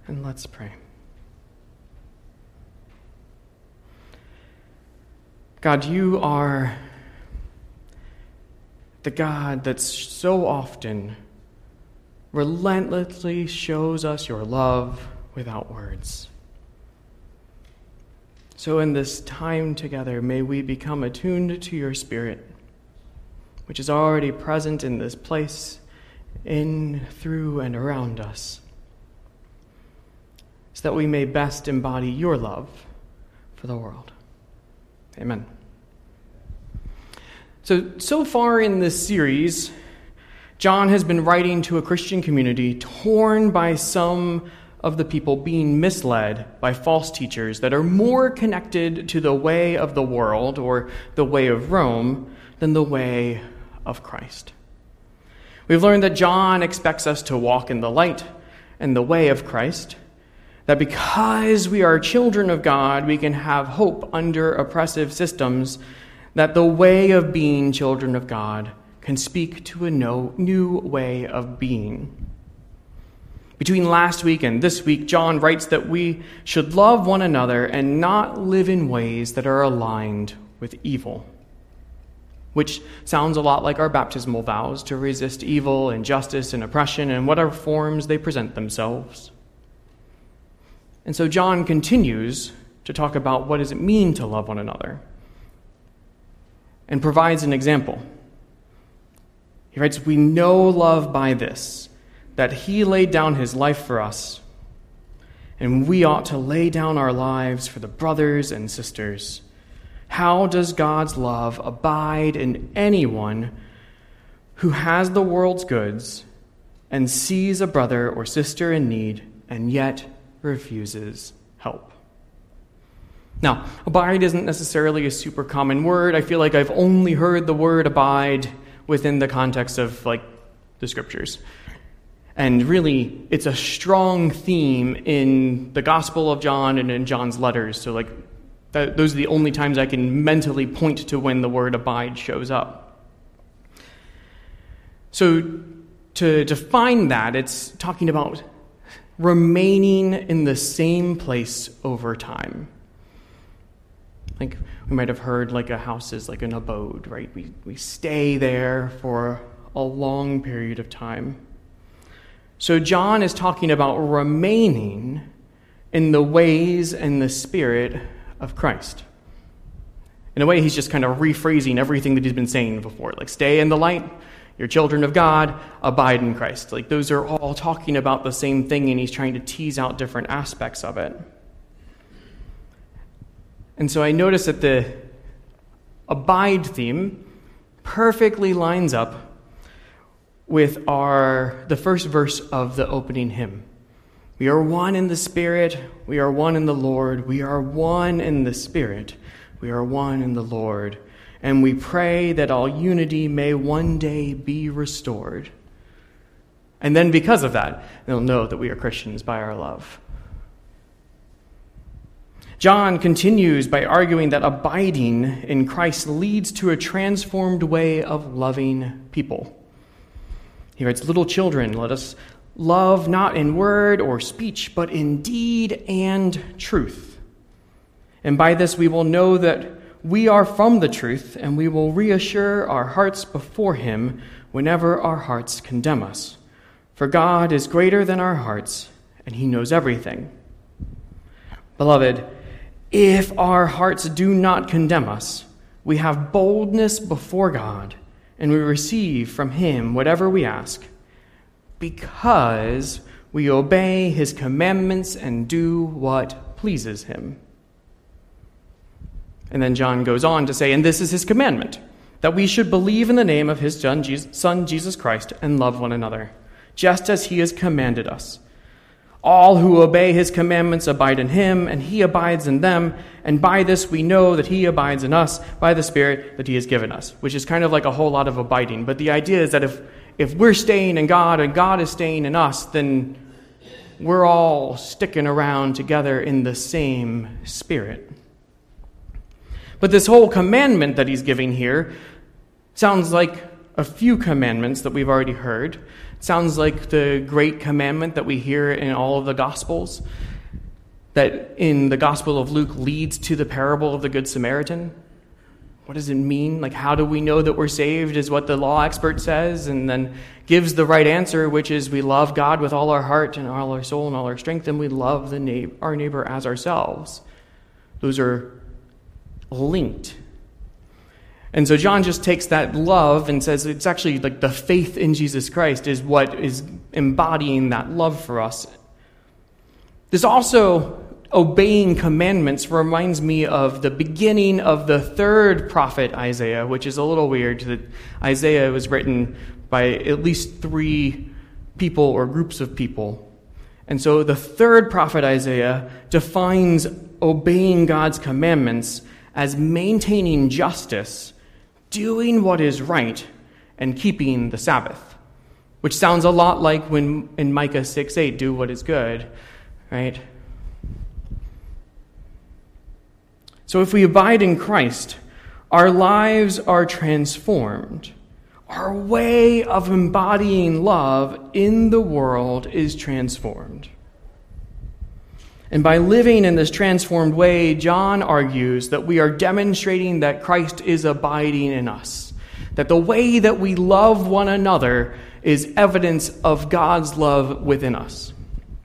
And let's pray. God, you are the God that so often relentlessly shows us your love without words. So in this time together, may we become attuned to your Spirit, which is already present in this place, in, through, and around us, so that we may best embody your love for the world. Amen. So far in this series, John has been writing to a Christian community torn by some of the people being misled by false teachers that are more connected to the way of the world or the way of Rome than the way of Christ. We've learned that John expects us to walk in the light and the way of Christ, that because we are children of God, we can have hope under oppressive systems, that the way of being children of God can speak to a new way of being. Between last week and this week, John writes that we should love one another and not live in ways that are aligned with evil, which sounds a lot like our baptismal vows to resist evil, injustice, and oppression in whatever forms they present themselves. And so John continues to talk about what does it mean to love one another, and provides an example. He writes, "We know love by this, that he laid down his life for us, and we ought to lay down our lives for the brothers and sisters. How does God's love abide in anyone who has the world's goods and sees a brother or sister in need and yet refuses help?" Now, abide isn't necessarily a super common word. I feel like I've only heard the word abide within the context of, the scriptures. And really, it's a strong theme in the Gospel of John and in John's letters. So, those are the only times I can mentally point to when the word abide shows up. So, to define that, it's talking about remaining in the same place over time. We might have heard a house is like an abode, right? We stay there for a long period of time. So John is talking about remaining in the ways and the spirit of Christ. In a way, he's just kind of rephrasing everything that he's been saying before. Stay in the light, you're children of God, abide in Christ. Those are all talking about the same thing, and he's trying to tease out different aspects of it. And so I notice that the abide theme perfectly lines up with the first verse of the opening hymn. We are one in the Spirit, we are one in the Lord, we are one in the Spirit, we are one in the Lord, and we pray that all unity may one day be restored. And then because of that, they'll know that we are Christians by our love. John continues by arguing that abiding in Christ leads to a transformed way of loving people. He writes, "Little children, let us love not in word or speech, but in deed and truth. And by this we will know that we are from the truth, and we will reassure our hearts before him whenever our hearts condemn us. For God is greater than our hearts, and he knows everything. Beloved, if our hearts do not condemn us, we have boldness before God, and we receive from him whatever we ask, because we obey his commandments and do what pleases him." And then John goes on to say, "And this is his commandment, that we should believe in the name of his Son, Jesus Christ, and love one another, just as he has commanded us. All who obey his commandments abide in him, and he abides in them, and by this we know that he abides in us by the Spirit that he has given us," which is kind of like a whole lot of abiding. But the idea is that if we're staying in God and God is staying in us, then we're all sticking around together in the same Spirit. But this whole commandment that he's giving here sounds like a few commandments that we've already heard. Sounds like the great commandment that we hear in all of the Gospels, that in the Gospel of Luke leads to the parable of the Good Samaritan. What does it mean? Like, how do we know that we're saved is what the law expert says, and then gives the right answer, which is we love God with all our heart and all our soul and all our strength, and we love our neighbor as ourselves. Those are linked. And so John just takes that love and says it's actually like the faith in Jesus Christ is what is embodying that love for us. There's also obeying commandments reminds me of the beginning of the third prophet Isaiah, which is a little weird that Isaiah was written by at least 3 people or groups of people. And so the third prophet Isaiah defines obeying God's commandments as maintaining justice, doing what is right, and keeping the Sabbath, which sounds a lot like when in Micah 6:8, do what is good, right? So if we abide in Christ, our lives are transformed. Our way of embodying love in the world is transformed. And by living in this transformed way, John argues that we are demonstrating that Christ is abiding in us, that the way that we love one another is evidence of God's love within us.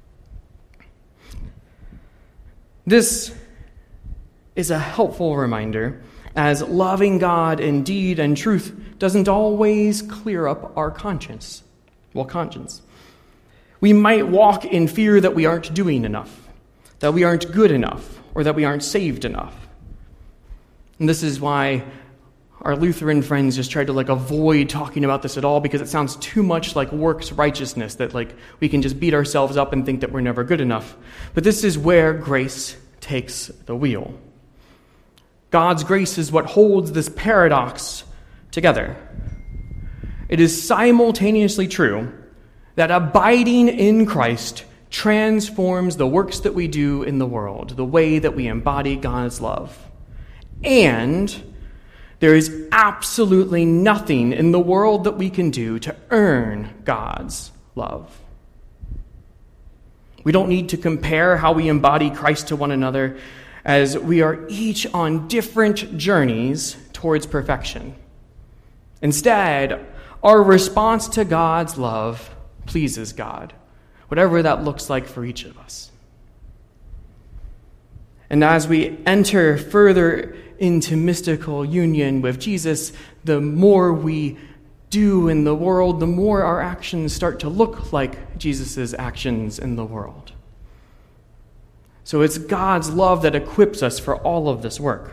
This is a helpful reminder, as loving God in deed and truth doesn't always clear up our conscience. We might walk in fear that we aren't doing enough, that we aren't good enough, or that we aren't saved enough. And this is why our Lutheran friends just try to avoid talking about this at all, because it sounds too much like works righteousness, that we can just beat ourselves up and think that we're never good enough. But this is where grace takes the wheel. God's grace is what holds this paradox together. It is simultaneously true that abiding in Christ transforms the works that we do in the world, the way that we embody God's love. And there is absolutely nothing in the world that we can do to earn God's love. We don't need to compare how we embody Christ to one another, as we are each on different journeys towards perfection. Instead, our response to God's love pleases God, whatever that looks like for each of us. And as we enter further into mystical union with Jesus, the more we do in the world, the more our actions start to look like Jesus' actions in the world. So it's God's love that equips us for all of this work.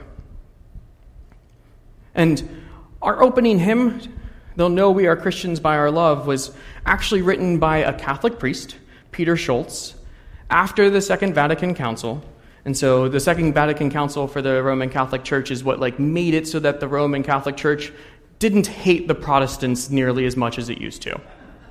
And our opening hymn, "They'll Know We Are Christians by Our Love," was actually written by a Catholic priest, Peter Schultz, after the Second Vatican Council. And so the Second Vatican Council for the Roman Catholic Church is what made it so that the Roman Catholic Church didn't hate the Protestants nearly as much as it used to.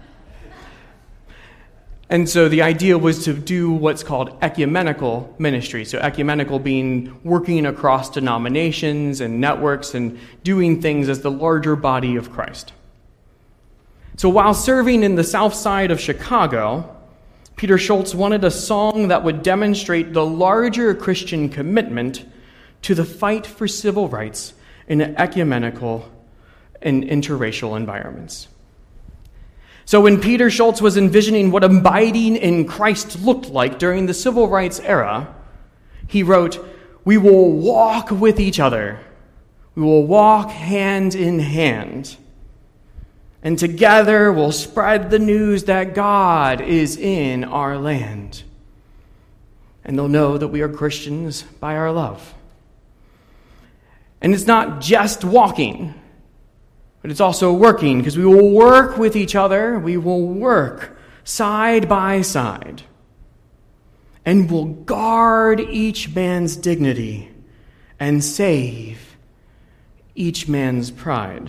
And so the idea was to do what's called ecumenical ministry. So ecumenical being working across denominations and networks and doing things as the larger body of Christ. So while serving in the south side of Chicago, Peter Schultz wanted a song that would demonstrate the larger Christian commitment to the fight for civil rights in ecumenical and interracial environments. So when Peter Schultz was envisioning what abiding in Christ looked like during the civil rights era, he wrote, "We will walk with each other. We will walk hand in hand. And together we'll spread the news that God is in our land. And they'll know that we are Christians by our love." And it's not just walking, but it's also working, because we will work with each other. We will work side by side. And we'll guard each man's dignity and save each man's pride.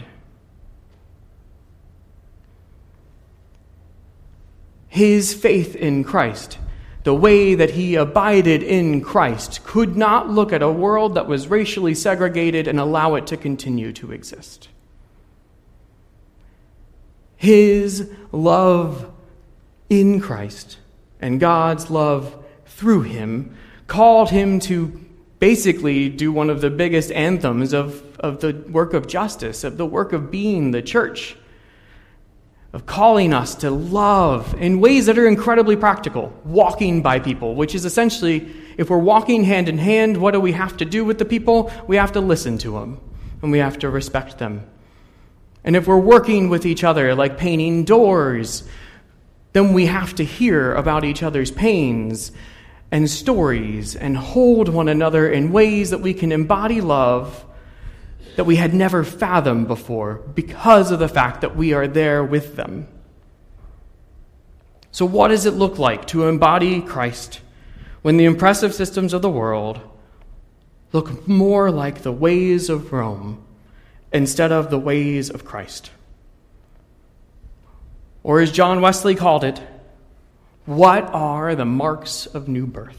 His faith in Christ, the way that he abided in Christ, could not look at a world that was racially segregated and allow it to continue to exist. His love in Christ and God's love through him called him to basically do one of the biggest anthems of the work of justice, of the work of being the church, of calling us to love in ways that are incredibly practical, walking by people, which is essentially, if we're walking hand in hand, what do we have to do with the people? We have to listen to them, and we have to respect them. And if we're working with each other, like painting doors, then we have to hear about each other's pains and stories and hold one another in ways that we can embody love that we had never fathomed before because of the fact that we are there with them. So what does it look like to embody Christ when the impressive systems of the world look more like the ways of Rome instead of the ways of Christ? Or as John Wesley called it, what are the marks of new birth?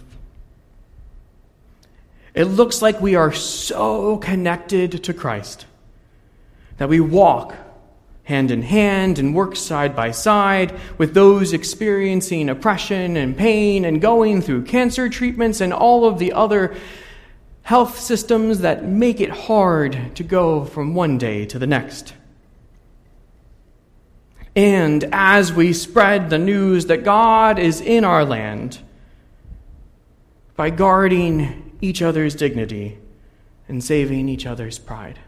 It looks like we are so connected to Christ that we walk hand in hand and work side by side with those experiencing oppression and pain and going through cancer treatments and all of the other health systems that make it hard to go from one day to the next. And as we spread the news that God is in our land, by guarding each other's dignity and saving each other's pride.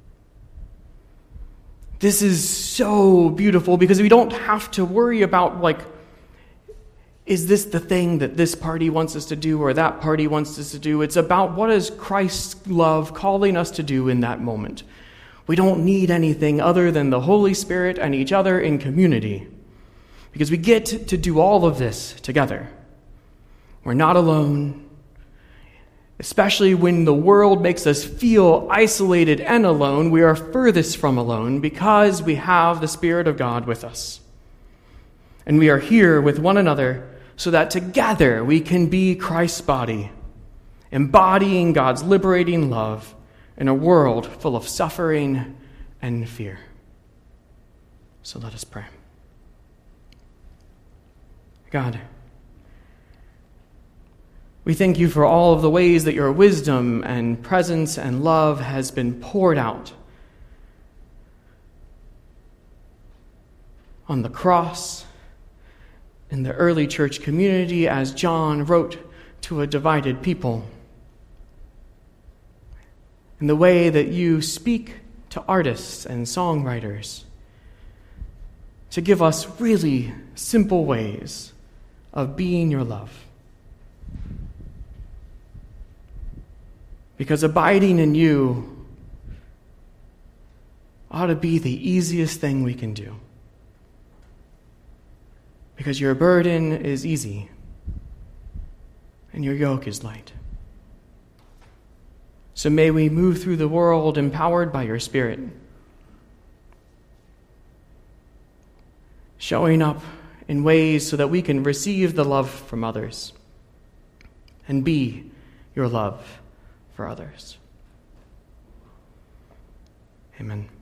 This is so beautiful because we don't have to worry about, is this the thing that this party wants us to do or that party wants us to do? It's about what is Christ's love calling us to do in that moment. We don't need anything other than the Holy Spirit and each other in community because we get to do all of this together. We're not alone, especially when the world makes us feel isolated and alone. We are furthest from alone because we have the Spirit of God with us. And we are here with one another so that together we can be Christ's body, embodying God's liberating love in a world full of suffering and fear. So let us pray. God, we thank you for all of the ways that your wisdom and presence and love has been poured out on the cross, in the early church community, as John wrote to a divided people, in the way that you speak to artists and songwriters, to give us really simple ways of being your love. Because abiding in you ought to be the easiest thing we can do. Because your burden is easy and your yoke is light. So may we move through the world empowered by your Spirit, showing up in ways so that we can receive the love from others and be your love for others. Amen.